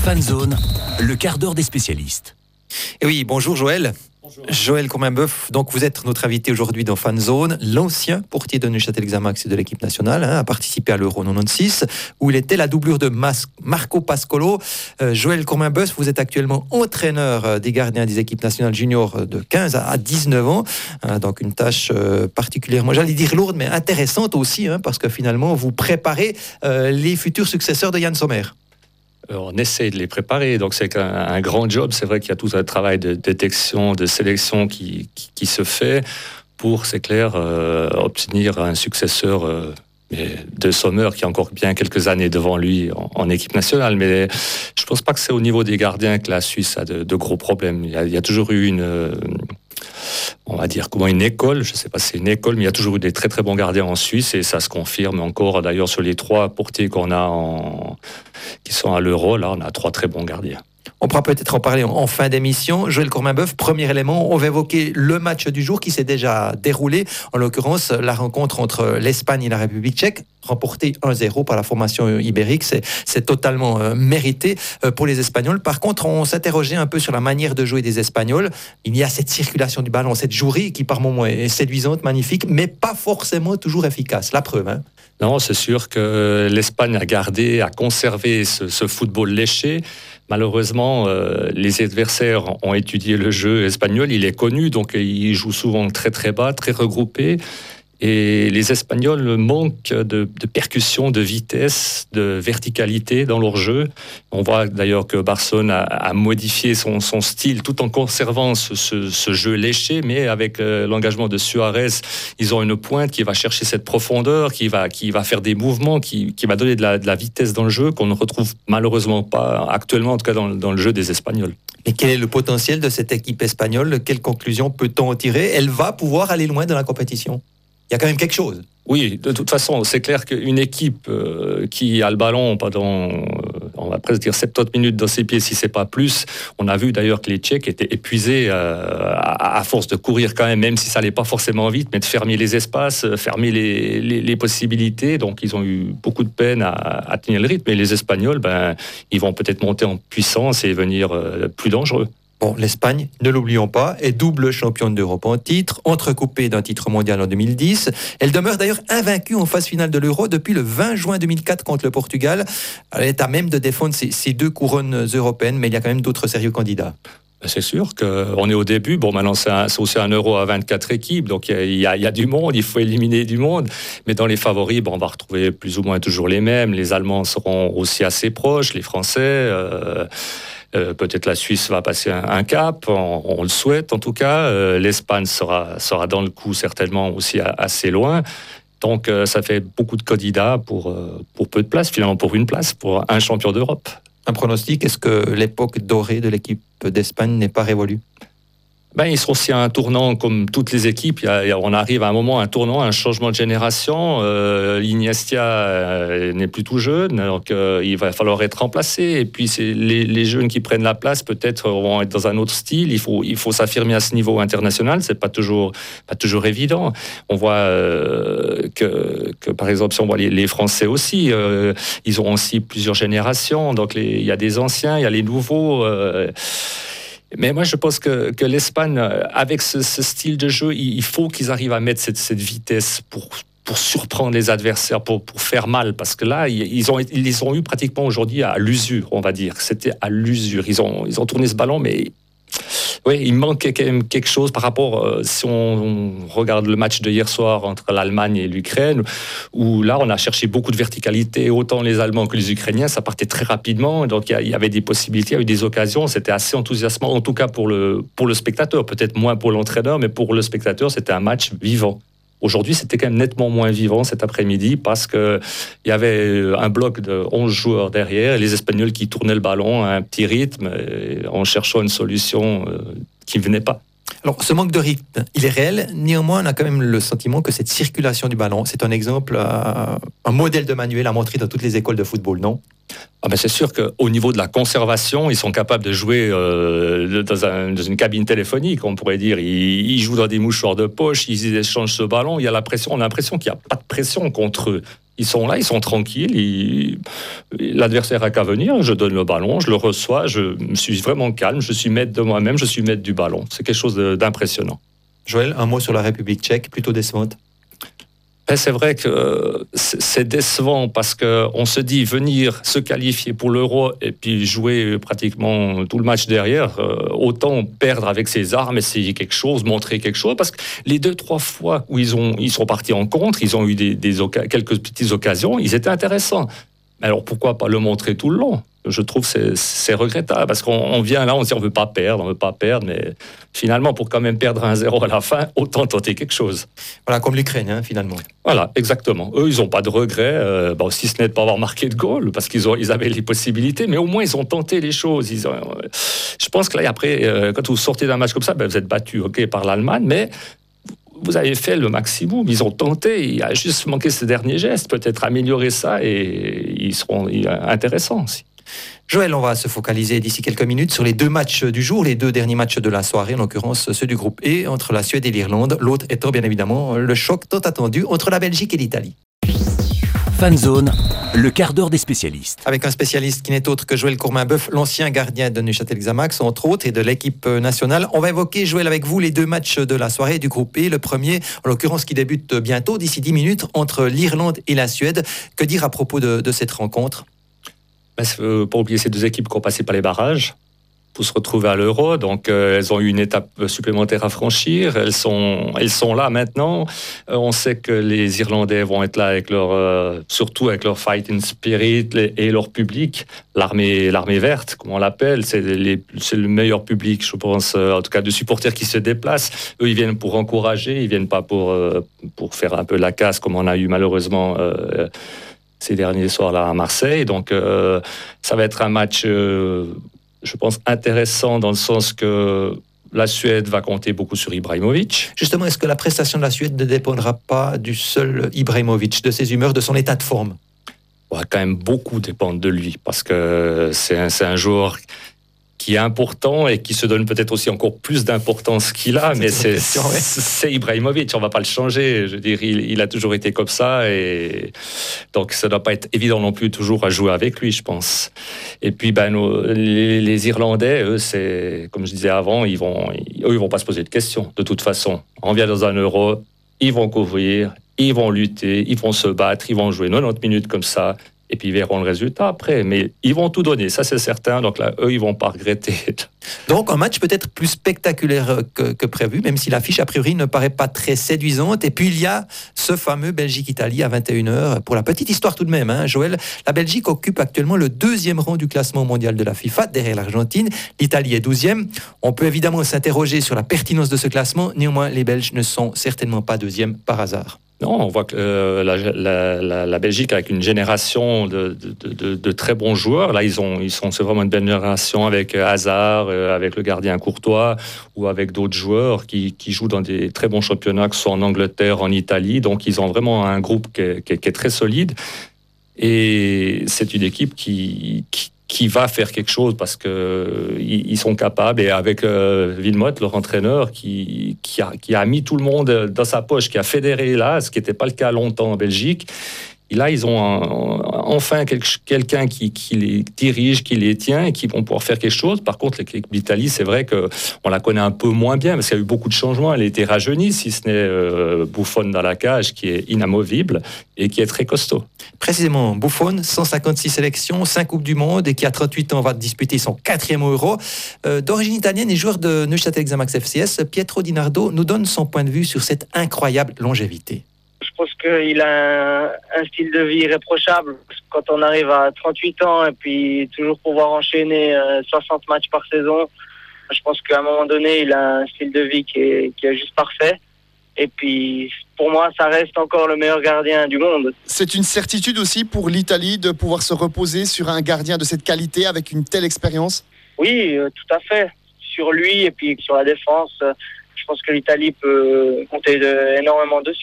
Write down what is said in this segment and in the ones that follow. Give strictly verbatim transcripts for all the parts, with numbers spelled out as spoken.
Fanzone, le quart d'heure des spécialistes. Et oui, bonjour Joël. Bonjour. Joël Comminboeuf, donc vous êtes notre invité aujourd'hui dans Fanzone. L'ancien portier de Neuchâtel Xamax et de l'équipe nationale hein, a participé à l'Euro quatre-vingt-seize où il était la doublure de Mas- Marco Pascolo. Euh, Joël Comminboeuf, vous êtes actuellement entraîneur des gardiens des équipes nationales juniors de quinze à dix-neuf ans. Hein, donc une tâche euh, particulièrement, j'allais dire lourde, mais intéressante aussi, hein, parce que finalement vous préparez euh, les futurs successeurs de Yann Sommer. On essaie de les préparer, donc c'est un, un grand job. C'est vrai qu'il y a tout un travail de détection, de sélection qui, qui, qui se fait pour, c'est clair, euh, obtenir un successeur euh, de Sommer qui a encore bien quelques années devant lui en, en équipe nationale. Mais je ne pense pas que c'est au niveau des gardiens que la Suisse a de, de gros problèmes. Il y a, il y a toujours eu une... Euh, on va dire comment une école, je ne sais pas si c'est une école, mais il y a toujours eu des très très bons gardiens en Suisse et ça se confirme encore d'ailleurs sur les trois portiers qu'on a en, qui sont à l'Euro, là on a trois très bons gardiens. On pourra peut-être en parler en fin d'émission. Joël Comminboeuf, premier élément, on va évoquer le match du jour qui s'est déjà déroulé. En l'occurrence, la rencontre entre l'Espagne et la République tchèque, remportée un zéro par la formation ibérique. C'est, c'est totalement euh, mérité euh, pour les Espagnols. Par contre, on s'interrogeait un peu sur la manière de jouer des Espagnols. Il y a cette circulation du ballon, cette jouerie qui par moments est séduisante, magnifique, mais pas forcément toujours efficace. La preuve, hein. Non, c'est sûr que l'Espagne a gardé, a conservé ce, ce football léché. Malheureusement, euh, les adversaires ont étudié le jeu espagnol, il est connu, donc ils jouent souvent très très bas, très regroupés. Et les Espagnols manquent de, de percussion, de vitesse, de verticalité dans leur jeu. On voit d'ailleurs que Barcelone a, a modifié son, son style tout en conservant ce, ce, ce jeu léché, mais avec euh, l'engagement de Suarez, ils ont une pointe qui va chercher cette profondeur, qui va, qui va faire des mouvements, qui, qui va donner de la, de la vitesse dans le jeu qu'on ne retrouve malheureusement pas actuellement, en tout cas dans, dans le jeu des Espagnols. Et quel est le potentiel de cette équipe espagnole ? Quelle conclusion peut-on en tirer ? Elle va pouvoir aller loin dans la compétition ? Il y a quand même quelque chose. Oui, de toute façon, c'est clair qu'une équipe euh, qui a le ballon pendant, euh, on va presque dire soixante-dix minutes dans ses pieds, si c'est pas plus. On a vu d'ailleurs que les Tchèques étaient épuisés euh, à, à force de courir quand même, même si ça allait pas forcément vite, mais de fermer les espaces, fermer les, les, les possibilités. Donc, ils ont eu beaucoup de peine à, à tenir le rythme. Et les Espagnols, ben, ils vont peut-être monter en puissance et venir euh, plus dangereux. Bon, l'Espagne, ne l'oublions pas, est double championne d'Europe en titre, entrecoupée d'un titre mondial en deux mille dix. Elle demeure d'ailleurs invaincue en phase finale de l'Euro depuis le vingt juin deux mille quatre contre le Portugal. Elle est à même de défendre ses, ses deux couronnes européennes, mais il y a quand même d'autres sérieux candidats. C'est sûr qu'on est au début. Bon, maintenant, c'est, un, c'est aussi un Euro à vingt-quatre équipes, donc il y, y a du monde, il faut éliminer du monde. Mais dans les favoris, bon, on va retrouver plus ou moins toujours les mêmes. Les Allemands seront aussi assez proches, les Français... Euh, Euh, peut-être la Suisse va passer un, un cap, on, on le souhaite en tout cas. Euh, L'Espagne sera, sera dans le coup certainement aussi a, assez loin. Donc euh, ça fait beaucoup de candidats pour, euh, pour peu de place, finalement pour une place, pour un champion d'Europe. Un pronostic, est-ce que l'époque dorée de l'équipe d'Espagne n'est pas révolue ? Ben, ils seront aussi à un tournant comme toutes les équipes. Il y a, il y a, on arrive à un moment, un tournant, un changement de génération. Euh, Iniesta euh, n'est plus tout jeune, donc euh, il va falloir être remplacé. Et puis c'est les, les jeunes qui prennent la place peut-être vont être dans un autre style. Il faut, il faut s'affirmer à ce niveau international. C'est pas toujours, pas toujours évident. On voit euh, que, que par exemple, si on voit les, les Français aussi, euh, ils ont aussi plusieurs générations. Donc les, il y a des anciens, il y a les nouveaux. Euh, Mais moi, je pense que, que l'Espagne, avec ce, ce style de jeu, il faut qu'ils arrivent à mettre cette, cette vitesse pour, pour surprendre les adversaires, pour, pour faire mal. Parce que là, ils, ont, ils les ont eu pratiquement aujourd'hui à l'usure, on va dire. C'était à l'usure. Ils ont, ils ont tourné ce ballon, mais... Oui, il manquait quand même quelque chose par rapport, euh, si on, on regarde le match de hier soir entre l'Allemagne et l'Ukraine, où là, on a cherché beaucoup de verticalité, autant les Allemands que les Ukrainiens, ça partait très rapidement, donc il y, y avait des possibilités, il y a eu des occasions, c'était assez enthousiasmant, en tout cas pour le, pour le spectateur, peut-être moins pour l'entraîneur, mais pour le spectateur, c'était un match vivant. Aujourd'hui, c'était quand même nettement moins vivant cet après-midi parce qu'il y avait un bloc de onze joueurs derrière et les Espagnols qui tournaient le ballon à un petit rythme en cherchant une solution qui ne venait pas. Alors, ce manque de rythme, il est réel. Néanmoins, on a quand même le sentiment que cette circulation du ballon, c'est un exemple, euh, un modèle de manuel à montrer dans toutes les écoles de football, non ? Ah ben c'est sûr qu'au niveau de la conservation, ils sont capables de jouer euh, dans, un, dans une cabine téléphonique, on pourrait dire. Ils, ils jouent dans des mouchoirs de poche, ils échangent ce ballon. Il y a la pression, on a l'impression qu'il n'y a pas de pression contre eux. Ils sont là, ils sont tranquilles. Ils... L'adversaire a qu'à venir, je donne le ballon, je le reçois, je suis vraiment calme, je suis maître de moi-même, je suis maître du ballon. C'est quelque chose d'impressionnant. Joël, un mot sur la République tchèque, plutôt décevante. Ben c'est vrai que c'est décevant parce qu'on se dit venir se qualifier pour l'Euro et puis jouer pratiquement tout le match derrière, autant perdre avec ses armes, essayer quelque chose, montrer quelque chose. Parce que les deux, trois fois où ils, ont, ils sont partis en contre, ils ont eu des, des oca- quelques petites occasions, ils étaient intéressants. Alors pourquoi pas le montrer tout le long ? Je trouve que c'est, c'est regrettable parce qu'on on vient là, on se dit on ne veut pas perdre, on ne veut pas perdre, mais finalement pour quand même perdre un zéro à la fin, autant tenter quelque chose. Voilà, comme l'Ukraine, hein, finalement. Voilà, exactement. Eux, ils n'ont pas de regrets, euh, bon, si ce n'est de ne pas avoir marqué de goal, parce qu'ils ont, ils avaient les possibilités, mais au moins ils ont tenté les choses. Ils ont, euh, je pense que là, après, euh, quand vous sortez d'un match comme ça, ben, vous êtes battu, ok, par l'Allemagne, mais vous avez fait le maximum, ils ont tenté, il a juste manqué ce dernier geste, peut-être améliorer ça et ils seront intéressants aussi. Joël, on va se focaliser d'ici quelques minutes sur les deux matchs du jour, les deux derniers matchs de la soirée, en l'occurrence ceux du groupe E entre la Suède et l'Irlande, l'autre étant bien évidemment le choc tant attendu entre la Belgique et l'Italie. Fanzone, le quart d'heure des spécialistes. Avec un spécialiste qui n'est autre que Joël Courmin-Boeuf, l'ancien gardien de Neuchâtel Xamax, entre autres, et de l'équipe nationale. On va évoquer, Joël, avec vous, les deux matchs de la soirée du groupe E. Le premier, en l'occurrence, qui débute bientôt, d'ici dix minutes, entre l'Irlande et la Suède. Que dire à propos de, de cette rencontre ? Ben, euh, pour oublier ces deux équipes qui ont passé par les barrages, pour se retrouver à l'Euro. Donc, euh, elles ont eu une étape supplémentaire à franchir. Elles sont, elles sont là maintenant. Euh, on sait que les Irlandais vont être là avec leur, euh, surtout avec leur fighting spirit et leur public, l'armée, l'armée verte, comme on l'appelle. C'est, les, c'est le meilleur public, je pense, euh, en tout cas de supporters qui se déplacent. Eux, ils viennent pour encourager, ils viennent pas pour, euh, pour faire un peu la casse, comme on a eu malheureusement euh, ces derniers soirs-là à Marseille. Donc, euh, ça va être un match... Euh, je pense, intéressant dans le sens que la Suède va compter beaucoup sur Ibrahimovic. Justement, est-ce que la prestation de la Suède ne dépendra pas du seul Ibrahimovic, de ses humeurs, de son état de forme ? On va quand même beaucoup dépendre de lui, parce que c'est un, c'est un joueur qui est important et qui se donne peut-être aussi encore plus d'importance qu'il a, mais c'est, question, ouais. c'est Ibrahimovic, on ne va pas le changer. Je veux dire, il, il a toujours été comme ça, et donc ça ne doit pas être évident non plus toujours à jouer avec lui, je pense. Et puis, ben, nos, les, les Irlandais, eux, c'est, comme je disais avant, ils vont, ils, eux, ils vont pas se poser de questions, de toute façon. On vient dans un Euro, ils vont couvrir, ils vont lutter, ils vont se battre, ils vont jouer quatre-vingt-dix minutes comme ça, et puis ils verront le résultat après. Mais ils vont tout donner, ça c'est certain. Donc là, eux, ils vont pas regretter. Donc un match peut-être plus spectaculaire que, que prévu, même si l'affiche a priori ne paraît pas très séduisante. Et puis il y a ce fameux Belgique-Italie à vingt et une heures. Pour la petite histoire tout de même, hein, Joël, la Belgique occupe actuellement le deuxième rang du classement mondial de la FIFA, derrière l'Argentine. L'Italie est douzième. On peut évidemment s'interroger sur la pertinence de ce classement. Néanmoins, les Belges ne sont certainement pas deuxième par hasard. Non, on voit que euh, la, la, la, la Belgique, avec une génération de, de, de, de très bons joueurs, là, ils, ont, ils sont, c'est vraiment une belle génération avec Hazard, euh, avec le gardien Courtois, ou avec d'autres joueurs qui, qui jouent dans des très bons championnats, que ce soit en Angleterre, en Italie. Donc, ils ont vraiment un groupe qui est, qui est, qui est très solide. Et c'est une équipe qui... qui qui va faire quelque chose parce que ils sont capables, et avec euh, Wilmot, leur entraîneur, qui, qui, a, qui a mis tout le monde dans sa poche, qui a fédéré là, ce qui n'était pas le cas longtemps en Belgique. Et là, ils ont un, enfin quel, quelqu'un qui, qui les dirige, qui les tient et qui vont pouvoir faire quelque chose. Par contre, l'équipe d'Italie, c'est vrai qu'on la connaît un peu moins bien parce qu'il y a eu beaucoup de changements. Elle a été rajeunie, si ce n'est euh, Buffon dans la cage, qui est inamovible et qui est très costaud. Précisément, Buffon, cent cinquante-six sélections, cinq Coupes du Monde et qui à trente-huit ans va disputer son quatrième Euro. Euh, d'origine italienne et joueur de Neuchâtel Xamax F C S, Pietro Di Nardo nous donne son point de vue sur cette incroyable longévité. Je pense qu'il a un, un style de vie irréprochable. Quand on arrive à trente-huit ans et puis toujours pouvoir enchaîner euh, soixante matchs par saison, je pense qu'à un moment donné, il a un style de vie qui est, qui est juste parfait. Et puis, pour moi, ça reste encore le meilleur gardien du monde. C'est une certitude aussi pour l'Italie de pouvoir se reposer sur un gardien de cette qualité avec une telle expérience ? Oui, euh, tout à fait. Sur lui et puis sur la défense, euh, je pense que l'Italie peut compter de, énormément dessus.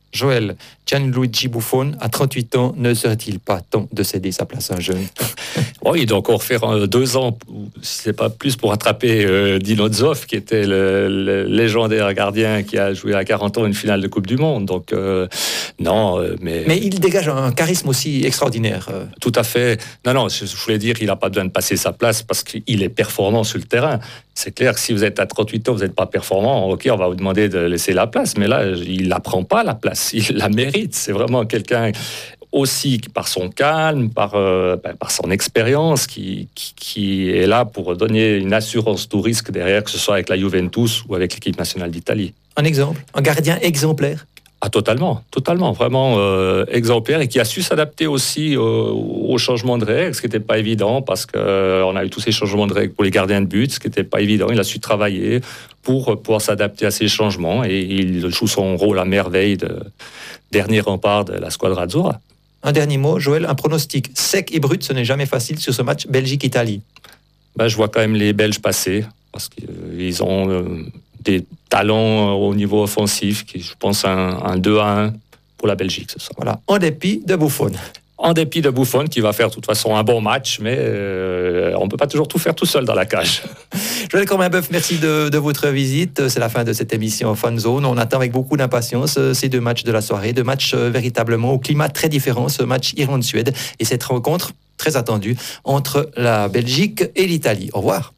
Joël, Gianluigi Buffon, à trente-huit ans, ne serait-il pas temps de céder sa place à un jeune? Oui, il doit encore faire euh, deux ans, si c'est pas plus, pour attraper euh, Dino Zoff, qui était le, le légendaire gardien qui a joué à quarante ans une finale de Coupe du Monde. Donc, euh, non, euh, mais... Mais il dégage un charisme aussi extraordinaire. euh. Tout à fait. Non, non, je, je voulais dire qu'il n'a pas besoin de passer sa place parce qu'il est performant sur le terrain. C'est clair que si vous êtes à trente-huit ans, vous n'êtes pas performant, ok, on va vous demander de laisser la place, mais là, il ne prend pas la place, il la mérite. C'est vraiment quelqu'un aussi par son calme, par, euh, ben, par son expérience, qui, qui, qui est là pour donner une assurance tout risque derrière, que ce soit avec la Juventus ou avec l'équipe nationale d'Italie. Un exemple, un gardien exemplaire. Ah, totalement, totalement, vraiment euh, exemplaire et qui a su s'adapter aussi euh, aux changements de règles, ce qui n'était pas évident parce qu'on euh, a eu tous ces changements de règles pour les gardiens de but, ce qui n'était pas évident. Il a su travailler pour euh, pouvoir s'adapter à ces changements et il joue son rôle à merveille de dernier rempart de la squadra Azzurra. Un dernier mot, Joël, un pronostic sec et brut, ce n'est jamais facile sur ce match Belgique-Italie. Ben, je vois quand même les Belges passer parce qu'ils ont... Euh, des talents au niveau offensif, qui, je pense un, un deux à un pour la Belgique ce soir. Voilà, en dépit de Buffon. En dépit de Buffon, qui va faire de toute façon un bon match, mais euh, on ne peut pas toujours tout faire tout seul dans la cage. Joël Corminboeuf, merci de, de votre visite. C'est la fin de cette émission Fun Zone. On attend avec beaucoup d'impatience ces deux matchs de la soirée, deux matchs véritablement au climat très différent, ce match Irlande-Suède et cette rencontre très attendue entre la Belgique et l'Italie. Au revoir.